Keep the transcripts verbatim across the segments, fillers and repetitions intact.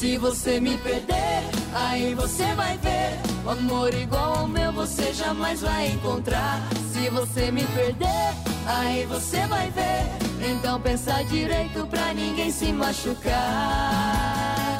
Se você me perder, aí você vai ver o amor igual ao meu você jamais vai encontrar. Se você me perder, aí você vai ver. Então pensa direito pra ninguém se machucar.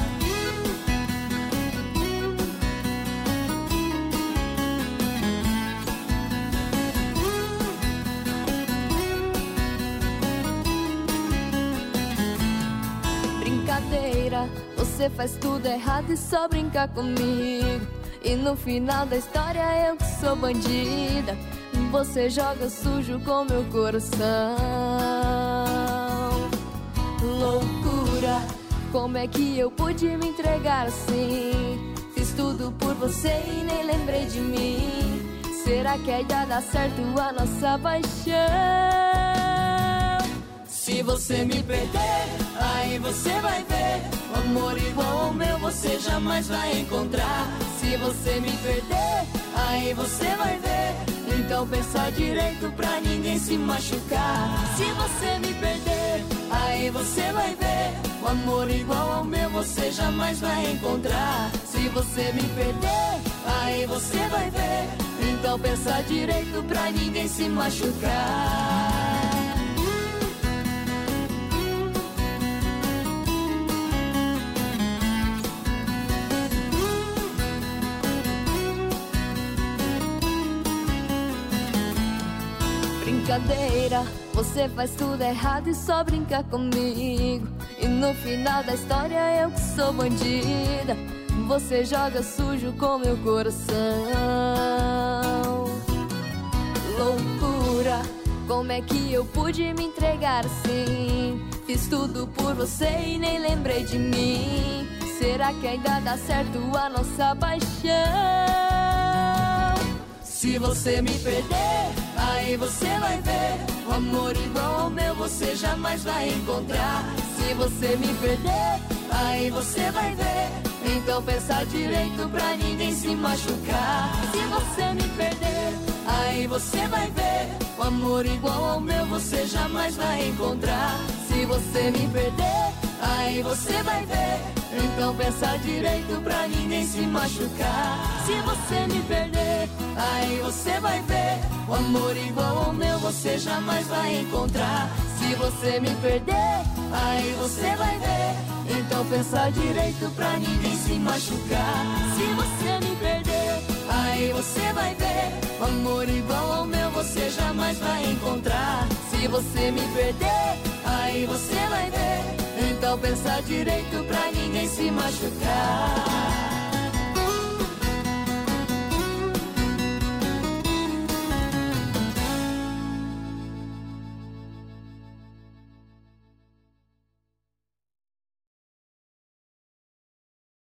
Brincadeira, você faz tudo errado e só brinca comigo. E no final da história eu que sou bandida. Você joga sujo com meu coração. Loucura, como é que eu pude me entregar assim? Fiz tudo por você e nem lembrei de mim. Será que aí dá certo a nossa paixão? Se você me perder, aí você vai ver o amor igual ao meu você jamais vai encontrar. Se você me perder, aí você vai ver. Então pensa direito pra ninguém se machucar. Se você me perder, aí você vai ver o amor igual ao meu você jamais vai encontrar. Se você me perder, aí você vai ver. Então pensa direito pra ninguém se machucar. Brincadeira, você faz tudo errado e só brinca comigo. E no final da história eu que sou bandida. Você joga sujo com meu coração. Loucura, como é que eu pude me entregar assim? Fiz tudo por você e nem lembrei de mim. Será que ainda dá certo a nossa paixão? Se você me perder, aí você vai ver o amor igual ao meu você jamais vai encontrar. Se você me perder, aí você vai ver. Então pensa direito pra ninguém se machucar. Se você me perder, aí você vai ver o amor igual ao meu você jamais vai encontrar. Se você me perder, aí você vai ver. Então pensa direito pra ninguém se machucar. Se você me perder, aí você vai ver o amor igual ao meu você jamais vai encontrar. Se você me perder, aí você vai ver. Então pensa direito pra ninguém se machucar. Se você me perder, aí você vai ver o amor igual ao meu você jamais vai encontrar. Se você me perder, aí você vai ver. Então pensa direito pra ninguém se machucar.